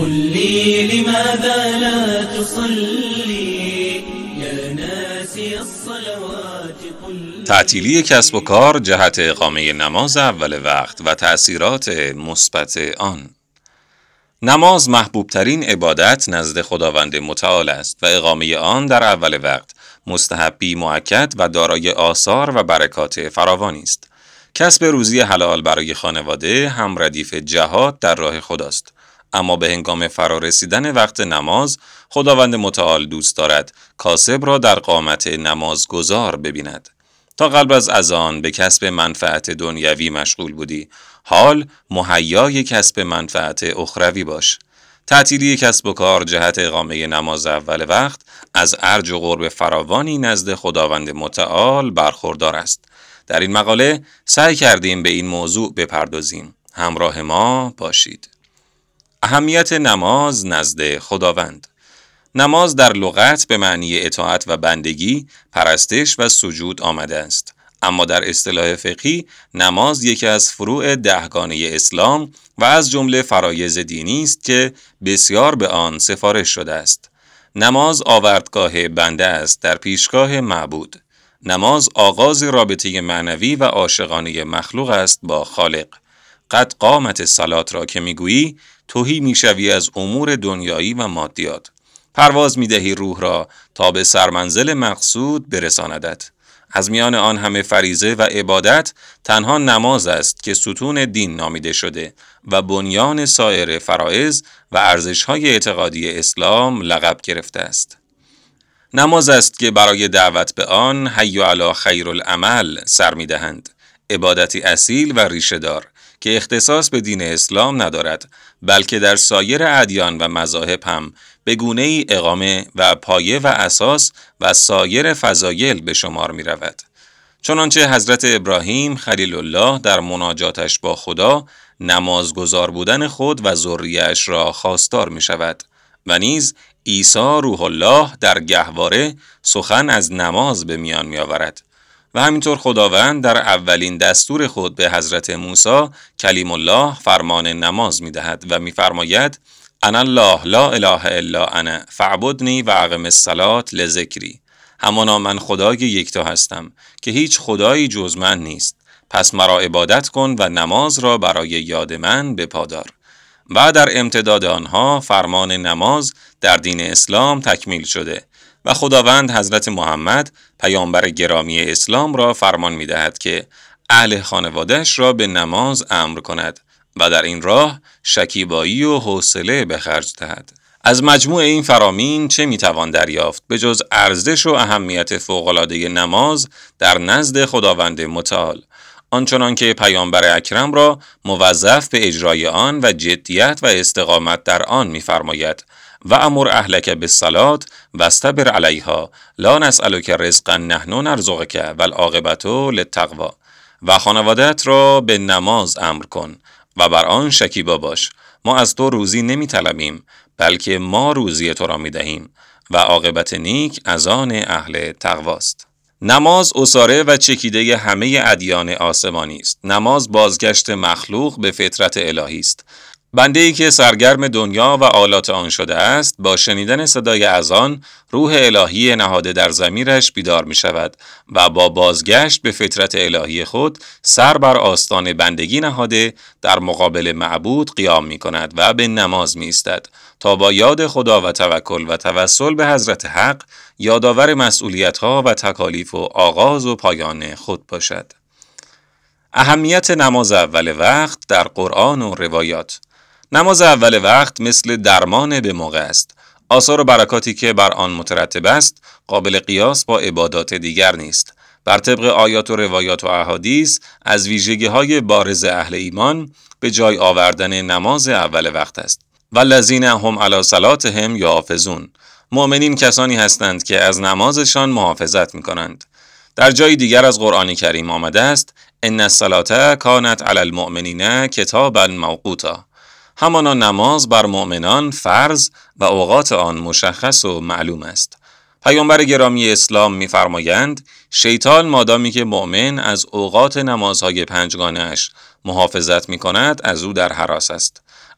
قل لي لماذا لا تصلي يا ناسي الصلوات قل. تعطیلی کسب و کار جهت اقامه نماز اول وقت و تأثیرات مثبت آن. نماز محبوب ترین عبادت نزد خداوند متعال است و اقامه آن در اول وقت مستحبی مؤکد و دارای آثار و برکات فراوانی است. کسب روزی حلال برای خانواده هم ردیف جهاد در راه خداست. اما به هنگام فرارسیدن وقت نماز خداوند متعال دوست دارد کاسب را در قامت نمازگزار ببیند. تا قبل از اذان به کسب منفعت دنیوی مشغول بودی، حال مهیای کسب منفعت اخروی باش. تعطیلی کسب و کار جهت اقامه نماز اول وقت از ارج و قرب فراوانی نزد خداوند متعال برخوردار است. در این مقاله سعی کردیم به این موضوع بپردازیم. همراه ما باشید. اهمیت نماز نزد خداوند. نماز در لغت به معنی اطاعت و بندگی، پرستش و سجود آمده است. اما در اصطلاح فقهی نماز یکی از فروع 10گانه اسلام و از جمله فرایض دینی است که بسیار به آن سفارش شده است. نماز آوردگاه بنده است در پیشگاه معبود. نماز آغاز رابطه معنوی و عاشقانه مخلوق است با خالق. قد قامت الصلاة را که میگویی تهی میشوی از امور دنیایی و مادیات. پرواز میدهی روح را تا به سرمنزل مقصود برساندت. از میان آن همه فریضه و عبادت تنها نماز است که ستون دین نامیده شده و بنیان سایر فرایض و ارزش‌های اعتقادی اسلام لقب گرفته است. نماز است که برای دعوت به آن حی علی خیر العمل سر می‌دهند. عبادتی اصیل و ریشه‌دار که اختصاص به دین اسلام ندارد، بلکه در سایر ادیان و مذاهب هم به گونه‌ای اقامه و پایه و اساس و سایر فضایل به شمار می رود. چنانچه حضرت ابراهیم خلیل الله در مناجاتش با خدا نمازگزار بودن خود و ذریه‌اش را خواستار می شود و نیز عیسی روح الله در گهواره سخن از نماز به میان می آورد. و همینطور خداوند در اولین دستور خود به حضرت موسی کلیم الله فرمان نماز می دهد و می فرماید انا الله لا اله الا انا فاعبدنی و اقم الصلاة لذکری. همانا من خدای یکتا هستم که هیچ خدایی جز من نیست، پس مرا عبادت کن و نماز را برای یاد من بپادار. و در امتداد آنها فرمان نماز در دین اسلام تکمیل شده و خداوند حضرت محمد پیامبر گرامی اسلام را فرمان می دهد که اهل خانواده‌اش را به نماز امر کند و در این راه شکیبایی و حوصله به خرج دهد. از مجموع این فرامین چه می توان دریافت به جز ارزش و اهمیت فوق‌العاده نماز در نزد خداوند متعال، آنچنان که پیامبر اکرم را موظف به اجرای آن و جدیت و استقامت در آن می فرماید و امر اهلک بالصلاة واصطبر علیها لا نسألک رزقا نحن نرزقک والعاقبة للتقوی. و خانواده‌ات را به نماز امر کن و بر آن شکیبا باش. ما از تو روزی نمی طلبیم، بلکه ما روزی تو را می دهیم و عاقبت نیک از آن اهل تقواست. نماز اساره و چکیده همه ادیان آسمانی است. نماز بازگشت مخلوق به فطرت الهی است. بنده‌ای که سرگرم دنیا و آلات آن شده است، با شنیدن صدای اذان روح الهی نهاده در ضمیرش بیدار می شود و با بازگشت به فطرت الهی خود سر بر آستان بندگی نهاده در مقابل معبود قیام می کند و به نماز می ایستد تا با یاد خدا و توکل و توسل به حضرت حق یادآور مسئولیت‌ها و تکالیف و آغاز و پایان خود باشد. اهمیت نماز اول وقت در قرآن و روایات. نماز اول وقت مثل درمان به موقع است. آثار و برکاتی که بر آن مترتب است قابل قیاس با عبادات دیگر نیست. بر طبق آیات و روایات و احادیث از ویژگی‌های بارز اهل ایمان به جای آوردن نماز اول وقت است. والذین هم علی صلاتهم یحافظون. مؤمنین کسانی هستند که از نمازشان محافظت می‌کنند. در جای دیگر از قرآن کریم آمده است ان الصلاة کانت علی المؤمنین کتابا موقوتا. همانا نماز بر مؤمنان فرض و اوقات آن مشخص و معلوم است. پیامبر گرامی اسلام می‌فرمایند شیطان مادامی که مؤمن از اوقات نمازهای پنجگانه‌اش محافظت می‌کند از او در هراس است.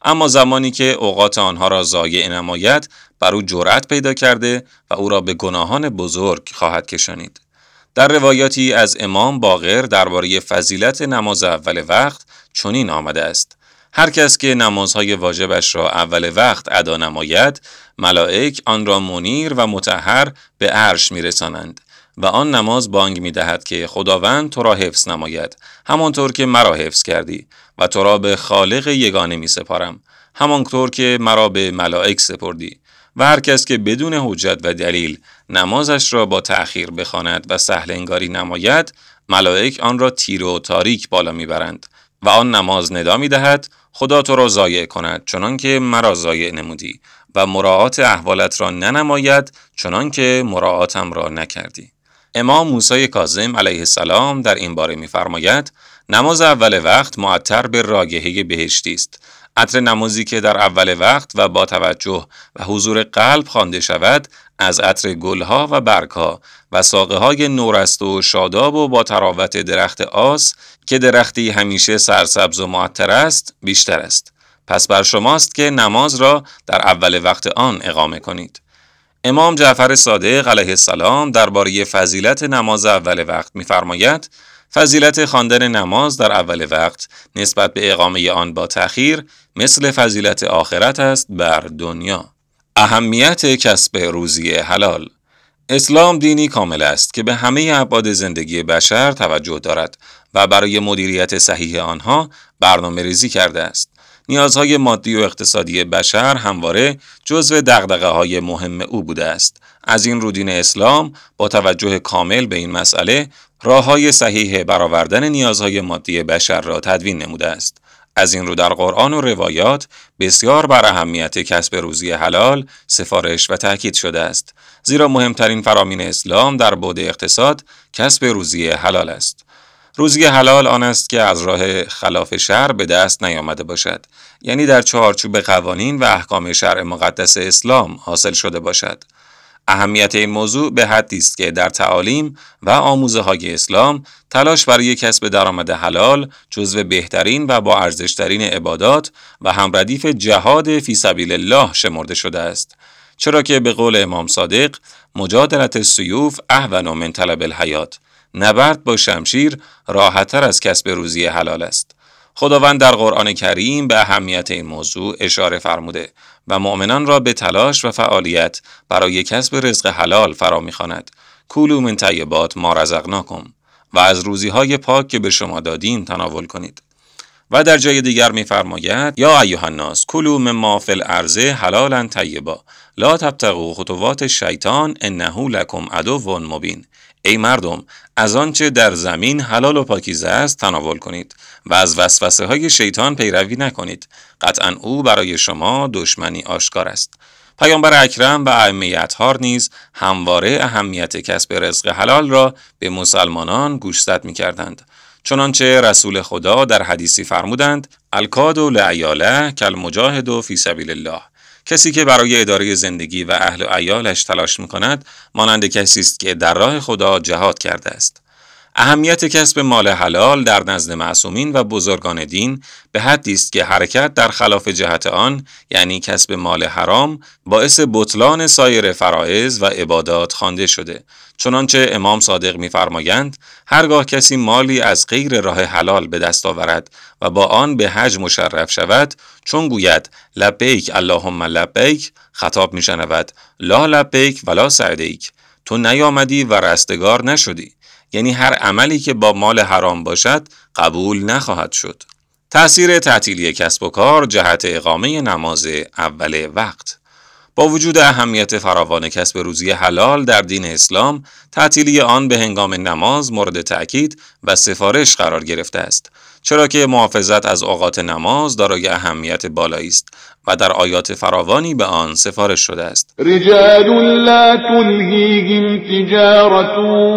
اما زمانی که اوقات آنها را ضایع نماید بر او جرأت پیدا کرده و او را به گناهان بزرگ خواهد کشانید. در روایاتی از امام باقر درباره فضیلت نماز اول وقت چنین آمده است: هر کس که نمازهای واجبش را اول وقت ادا نماید، ملائک آن را منیر و مطهر به عرش میرسانند و آن نماز بانگ میدهد که خداوند تو را حفظ نماید، همانطور که مرا حفظ کردی، و تو را به خالق یگانه می سپارم، همانطور که مرا به ملائک سپردی. و هر کس که بدون حجت و دلیل نمازش را با تأخیر بخواند و سهل انگاری نماید، ملائک آن را تیره و تاریک بالا میبرند و آن نماز ندا میدهد: خدا تو را ضایع کند چنان که مرا ضایع نمودی و مراعات احوالت را ننماید چنان که مراعاتم را نکردی. امام موسی کاظم علیه السلام در این باره می‌فرماید: نماز اول وقت معطر به رایحه بهشتی است. عطر نمازی که در اول وقت و با توجه و حضور قلب خوانده شود، از عطر گلها و برگها و ساقه های نورست و شاداب و با تراوت درخت آس که درختی همیشه سرسبز و معطر است بیشتر است. پس بر شماست که نماز را در اول وقت آن اقامه کنید. امام جعفر صادق علیه السلام درباره فضیلت نماز اول وقت می‌فرماید: فضیلت خواندن نماز در اول وقت نسبت به اقامه آن با تأخیر مثل فضیلت آخرت است بر دنیا. اهمیت کسب روزی حلال. اسلام دینی کامل است که به همه ابعاد زندگی بشر توجه دارد و برای مدیریت صحیح آنها برنامه‌ریزی کرده است. نیازهای مادی و اقتصادی بشر همواره جزو دغدغه‌های مهم او بوده است. از این رو دین اسلام با توجه کامل به این مسئله راه‌های صحیح برآوردن نیازهای مادی بشر را تدوین نموده است. از این رو در قرآن و روایات بسیار بر اهمیت کسب روزی حلال سفارش و تأکید شده است، زیرا مهمترین فرامین اسلام در بعد اقتصاد کسب روزی حلال است. روزی حلال آن است که از راه خلاف شرع به دست نیامده باشد، یعنی در چارچوب قوانین و احکام شرع مقدس اسلام حاصل شده باشد. اهمیت این موضوع به حدی است که در تعالیم و آموزه‌های اسلام تلاش برای کسب درآمد حلال جزو بهترین و با ارزش‌ترین عبادات و همردیف جهاد فی سبیل الله شمرده شده است، چرا که به قول امام صادق مجادلت السیوف اهون من طلب الحیات، نبرد با شمشیر راحت‌تر از کسب روزی حلال است. خداوند در قرآن کریم به اهمیت این موضوع اشاره فرموده و مؤمنان را به تلاش و فعالیت برای کسب رزق حلال فرا می‌خواند: کولوا من طیبات ما رزقناکم، و از روزی‌های پاک که به شما دادیم تناول کنید. و در جای دیگر می‌فرماید: یا ایها الناس کلوا مما فی الارض حلالا طیبا لا تبتغوا خطوات الشیطان انه لکم عدو مبین. ای مردم، از آنچه در زمین حلال و پاکیزه است تناول کنید و از وسوسه های شیطان پیروی نکنید، قطعاً او برای شما دشمنی آشکار است. پیامبر اکرم و ائمه اطهار نیز همواره اهمیت کسب رزق حلال را به مسلمانان گوشزد می‌کردند، چنانچه رسول خدا در حدیثی فرمودند: الکاد لعیاله کالمجاهد فی سبیل الله. کسی که برای اداره زندگی و اهل و عیالش تلاش می‌کند مانند کسی است که در راه خدا جهاد کرده است. اهمیت کسب مال حلال در نزد معصومین و بزرگان دین به حدی است که حرکت در خلاف جهت آن، یعنی کسب مال حرام، باعث بطلان سایر فرائض و عبادات خوانده شده، چنانچه امام صادق می‌فرمایند: هرگاه کسی مالی از غیر راه حلال به دست آورد و با آن به حج مشرف شود، چون گوید لبیک اللهم لبیک، خطاب می‌شنود لا لبیک ولا سعدیک، تو نیامدی و رستگار نشدی، یعنی هر عملی که با مال حرام باشد قبول نخواهد شد. تأثیر تعطیلی کسب و کار جهت اقامه نماز اول وقت. با وجود اهمیت فراوان کسب روزی حلال در دین اسلام، تعطیلی آن به هنگام نماز مورد تأکید و سفارش قرار گرفته است، چرا که محافظت از اوقات نماز دارای اهمیت بالایی است و در آیات فراوانی به آن سفارش شده است. رجال لا تلهیهم تجارة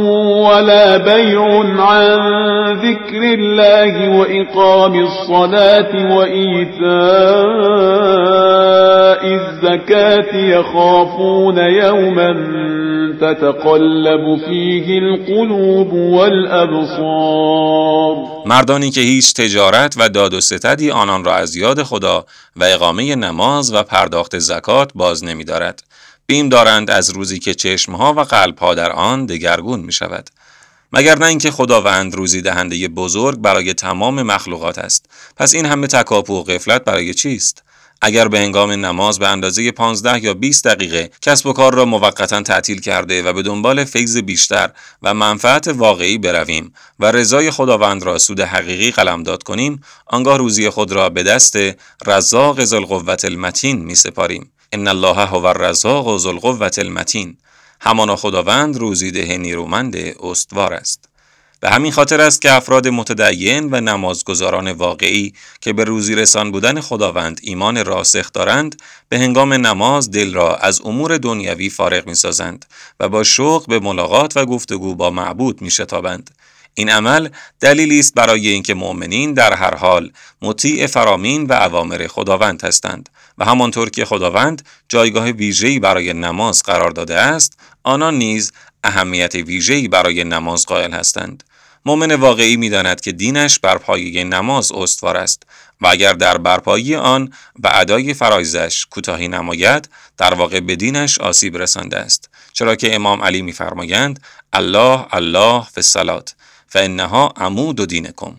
ولا بیع عن ذکر الله و اقام الصلاة و ایتاء الزکاة یخافون یوما تتقلب فيه القلوب والأبصار. مردانی که هیچ تجارت و داد و ستدی آنان را از یاد خدا و اقامه نماز و پرداخت زکات باز نمی دارد. بیم دارند از روزی که چشمها و قلبها در آن دگرگون می شود. مگر نه اینکه خداوند روزی دهنده بزرگ برای تمام مخلوقات است. پس این همه تکاپو و غفلت برای چیست؟ اگر به هنگام نماز به اندازه 15 یا 20 دقیقه کسب و کار را موقتا تعطیل کرده و به دنبال فیض بیشتر و منفعت واقعی برویم و رضای خداوند را سود حقیقی قلمداد کنیم، آنگاه روزی خود را به دست رزاق ذوالقوة المتین می سپاریم. ان الله هو الرزاق ذو القوة المتین. همانا خداوند روزیده نیرومند استوار است. به همین خاطر است که افراد متدین و نمازگزاران واقعی که به روزی رسان بودن خداوند ایمان راسخ دارند، به هنگام نماز دل را از امور دنیوی فارغ می سازند و با شوق به ملاقات و گفتگو با معبود می شتابند. این عمل دلیلی است برای اینکه مؤمنین در هر حال مطیع فرامین و اوامر خداوند هستند و همانطور که خداوند جایگاه ویژه‌ای برای نماز قرار داده است، آنان نیز اهمیت ویژه‌ای برای نماز قائل هستند. مؤمن واقعی می‌داند که دینش بر پایه نماز استوار است و اگر در برپایی آن و ادای فرایضش کوتاهی نماید، در واقع به دینش آسیب رسانده است. چرا که امام علی می‌فرمایند: الله الله فی الصلاة فانها عمود دینکم.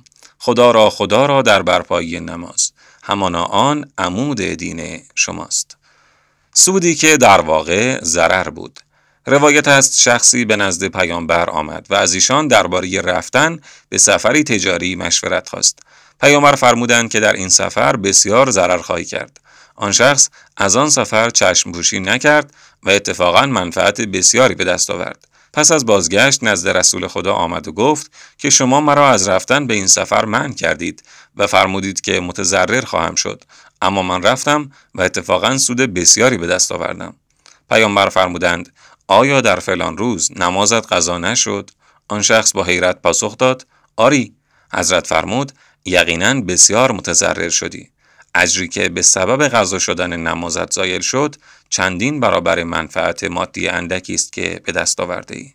خدا را در برپایی نماز، همانا آن عمود دین شماست. سودی که در واقع ضرر بود. روایت است شخصی به نزد پیامبر آمد و از ایشان درباره رفتن به سفری تجاری مشورت خواست. پیامبر فرمودند که در این سفر بسیار ضرر خواهی کرد. آن شخص از آن سفر چشم پوشی نکرد و اتفاقاً منفعت بسیاری به دست آورد. پس از بازگشت نزد رسول خدا آمد و گفت که شما مرا از رفتن به این سفر منع کردید و فرمودید که متضرر خواهم شد، اما من رفتم و اتفاقاً سود بسیاری به دست آوردم. پیامبر فرمودند: آیا در فلان روز نمازت قضا نشد؟ آن شخص با حیرت پاسخ داد: آری. حضرت فرمود: یقیناً بسیار متضرر شدی. اجری که به سبب قضا شدن نمازت زایل شد، چندین برابر منفعت مادی اندکی است که به دست آورده ای.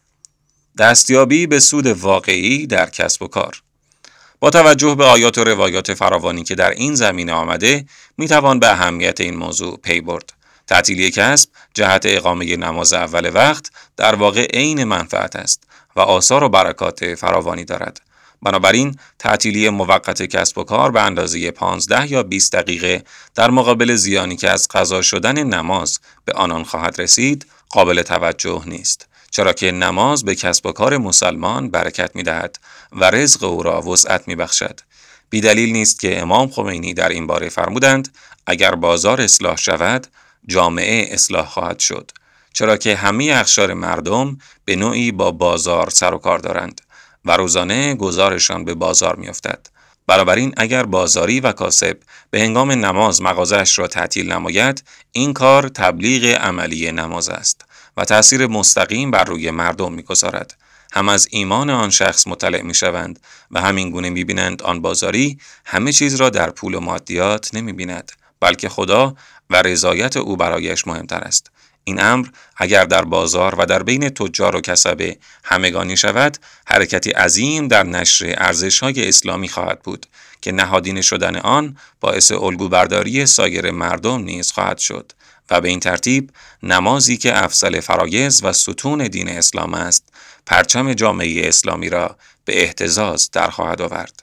دستیابی به سود واقعی در کسب و کار. با توجه به آیات و روایات فراوانی که در این زمینه آمده، میتوان به اهمیت این موضوع پی برد. تعطیلی کسب جهت اقامه نماز اول وقت در واقع عین منفعت است و آثار و برکات فراوانی دارد. بنابراین تعطیلی موقت کسب و کار به اندازه 15 یا 20 دقیقه در مقابل زیانی که از قضا شدن نماز به آنان خواهد رسید قابل توجه نیست، چرا که نماز به کسب و کار مسلمان برکت می‌دهد و رزق او را وسعت می‌بخشد. بی دلیل نیست که امام خمینی در این باره فرمودند: اگر بازار اصلاح شود، جامعه اصلاح خواهد شد، چرا که همه اقشار مردم به نوعی با بازار سر و کار دارند و روزانه گزارشان به بازار می‌افتد. بنابراین اگر بازاری و کاسب به هنگام نماز مغازه‌اش را تعطیل نماید، این کار تبلیغ عملی نماز است و تأثیر مستقیم بر روی مردم می‌گذارد. هم از ایمان آن شخص مطلع می‌شوند و همین گونه می‌بینند آن بازاری همه چیز را در پول و مادیات نمی‌بیند، بلکه خدا و رضایت او برایش مهمتر است. این امر اگر در بازار و در بین تجار و کسبه همگانی شود، حرکتی عظیم در نشر ارزش‌های اسلامی خواهد بود که نهادینه شدن آن باعث الگو برداری سایر مردم نیز خواهد شد و به این ترتیب نمازی که افضل فرایض و ستون دین اسلام است، پرچم جامعه اسلامی را به اهتزاز در خواهد آورد.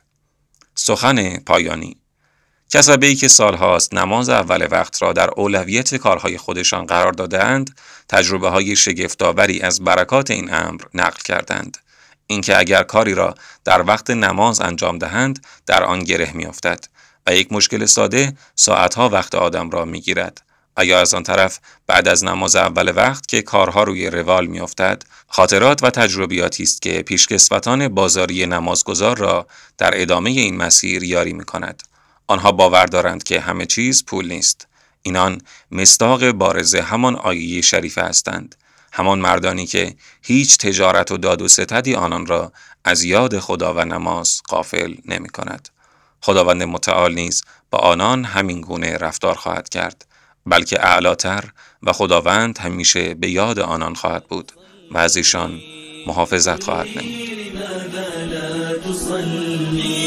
سخن پایانی. کسبه‌ای که سالهاست نماز اول وقت را در اولویت کارهای خودشان قرار دادند، تجربه‌های شگفت‌آوری از برکات این امر نقل کردند. اینکه اگر کاری را در وقت نماز انجام دهند، در آن گره می‌افتد و یک مشکل ساده ساعت‌ها وقت آدم را می‌گیرد. و یا از آن طرف بعد از نماز اول وقت که کارها روی روال می‌افتد، خاطرات و تجربیاتی است که پیشکسوتان بازاری نمازگزار را در ادامه این مسیر یاری می‌کند. آنها باور دارند که همه چیز پول نیست. اینان مصداق بارز همان آیه شریفه هستند. همان مردانی که هیچ تجارت و داد و ستدی آنان را از یاد خدا و نماز غافل نمی کند. خداوند متعال نیز با آنان همین گونه رفتار خواهد کرد بلکه اعلاتر و خداوند همیشه به یاد آنان خواهد بود و از ایشان محافظت خواهد نمود. لماذا لا تصلي